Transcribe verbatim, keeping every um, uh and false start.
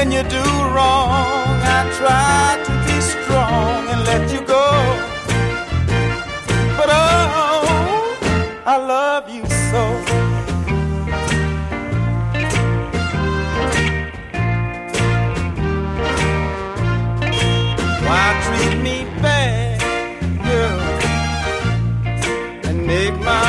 when you do wrong, I try to be strong and let you go. But oh, I love you so. Why treat me bad, girl, and make my